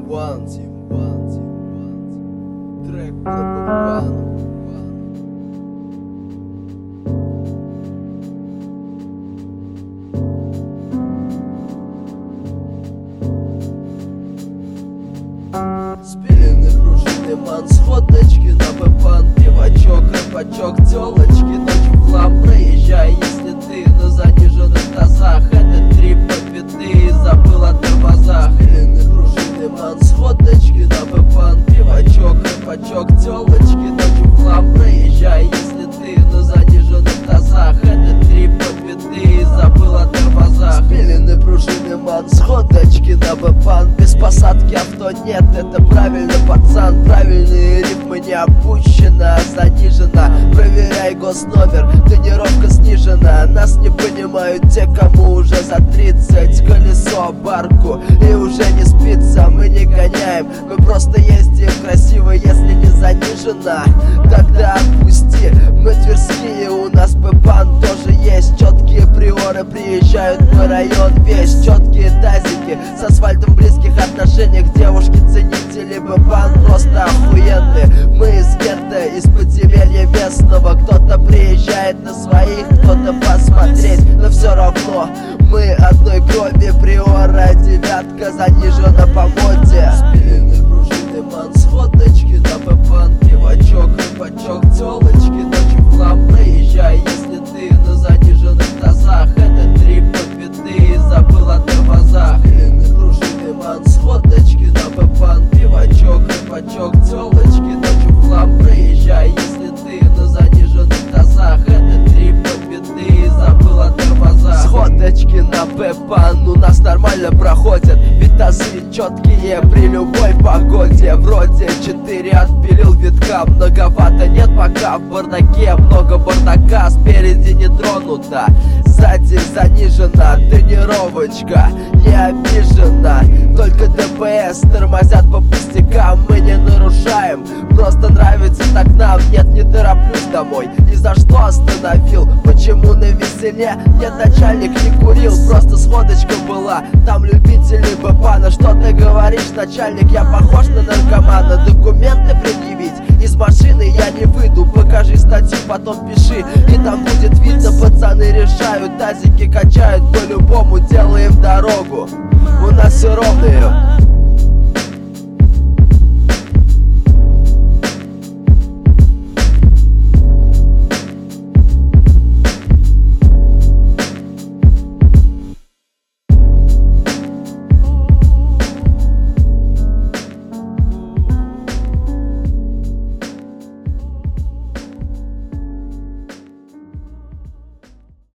One, трек про Бэпан. Спилены пружины, ман, сходочки на Бэпан. Пивачок, рэпачок, тёлочки, ночью в хлам. Проезжай, если ты на заниженных тазах. Этот трип подбитый, забыл о тормозах. Спилены пружины, ман, сходочки на Бэпан. Пивачок, рэпачок, тёлочки, ночью в хлам. Проезжай, если ты на заниженных тазах. Этот трип подбитый, забыл о тормозах. Спилены пружины, ман, сходочки на Бэпан. Без посадки авто нет, это правильно, пацан. Правильные рифмы не опущена, занижена. Проверяй госномер, тонировка снижена. Нас не понимают те, кому уже за 30. Колесо, барку и уже не спится. Мы не гоняем, мы просто ездим красиво. Если не занижена, тогда отпусти. Мы тверские, у нас Бэпан тоже есть. Четкие приоры приезжают в район весь. Четкие тазики с асфальтом в близких отношениях. Девушки ценители Бэпан просто охуенные. Мы из гетто, из подземелья местного. Кто-то приезжает на своих, кто-то посмотреть. Но все равно мы одной крови. Приора, девятка занижена по моде. Спилены пружины, ман, сходочки на Бэпан. Пивачок, рэпачок, тёлочки, ночью в хлам. Проезжай, если ты на заниженных тазах. Этот трип подбитый, забыл о тормозах. Спилены пружины, ман, сходочки на Бэпан. Пивачок, рэпачок, тёлочки, ночью в хлам. Проезжай, если ты на заниженных тазах. Этот трип подбитый, забыл о тормозах. Сходочки на Бэпан у нас нормально проходят. Ведь тазы четкие при любой погоде. Вроде 4 отпилил витка. Многовато нет пока в бардаке. Много бардака, спереди не тронута. Сзади занижена тонировочка, не обижена. Только ДПС тормозят по пустякам. Мы не нарушаем, просто нравится так нам. Нет, не тороплюсь домой, ни за что остановил. Почему на веселе? Нет, начальник не курил, просто сходочка была. Там любители Бэпана. Что ты говоришь, начальник? Я похож на наркомана. Документы предъявить? Из машины я не выйду. Покажи статью, потом пиши, и там будет видно. Пацаны решают, тазики качают. По-любому делаем дорогу, у нас все ровные.